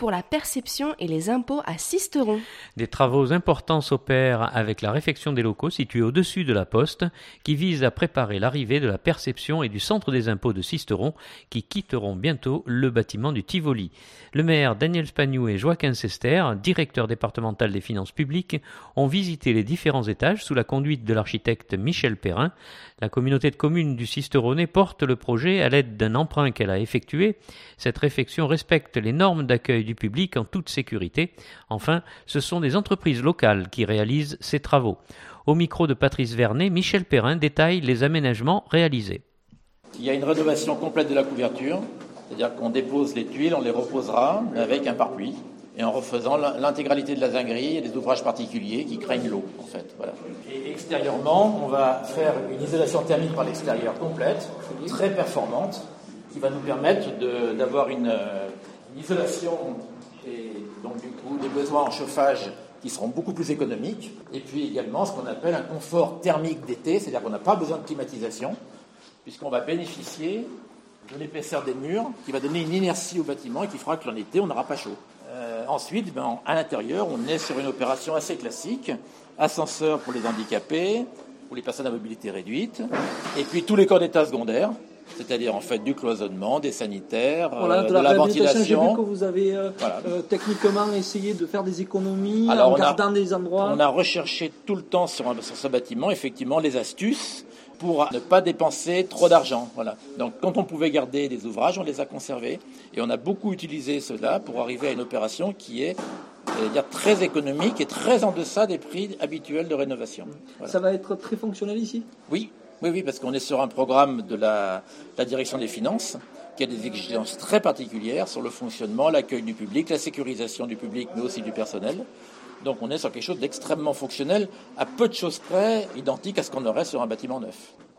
pour la perception et les impôts à Sisteron. Des travaux importants s'opèrent avec la réfection des locaux situés au-dessus de la poste qui visent à préparer l'arrivée de la perception et du centre des impôts de Sisteron qui quitteront bientôt le bâtiment du Tivoli. Le maire Daniel Spagnou et Joaquin Sester, directeur départemental des finances publiques, ont visité les différents étages sous la conduite de l'architecte Michel Perrin. La communauté de communes du Sisteronnais porte le projet à l'aide d'un emprunt qu'elle a effectué. Cette réfection respecte les normes d'accueil du public en toute sécurité. Enfin, ce sont des entreprises locales qui réalisent ces travaux. Au micro de Patrice Vernet, Michel Perrin détaille les aménagements réalisés. Il y a une rénovation complète de la couverture, c'est-à-dire qu'on dépose les tuiles, on les reposera avec un pare-pluie et en refaisant l'intégralité de la zinguerie et des ouvrages particuliers qui craignent l'eau, en fait. Voilà. Et extérieurement, on va faire une isolation thermique par l'extérieur complète, très performante, qui va nous permettre d'avoir une isolation et donc du coup des besoins en chauffage qui seront beaucoup plus économiques, et puis également ce qu'on appelle un confort thermique d'été, c'est-à-dire qu'on n'a pas besoin de climatisation, puisqu'on va bénéficier de l'épaisseur des murs, qui va donner une inertie au bâtiment et qui fera que l'en été, on n'aura pas chaud. Ensuite, à l'intérieur, on est sur une opération assez classique, ascenseur pour les handicapés, pour les personnes à mobilité réduite, et puis tous les corps d'état secondaires, c'est-à-dire en fait du cloisonnement, des sanitaires, de la ventilation. J'ai vu que vous avez techniquement essayé de faire des économies en gardant des endroits. On a recherché tout le temps sur ce bâtiment, effectivement, les astuces pour ne pas dépenser trop d'argent. Voilà. Donc quand on pouvait garder des ouvrages, on les a conservés et on a beaucoup utilisé cela pour arriver à une opération qui est très économique et très en deçà des prix habituels de rénovation. Voilà. Ça va être très fonctionnel ici ? Oui, parce qu'on est sur un programme de la direction des finances qui a des exigences très particulières sur le fonctionnement, l'accueil du public, la sécurisation du public, mais aussi du personnel. Donc on est sur quelque chose d'extrêmement fonctionnel, à peu de choses près, identique à ce qu'on aurait sur un bâtiment neuf.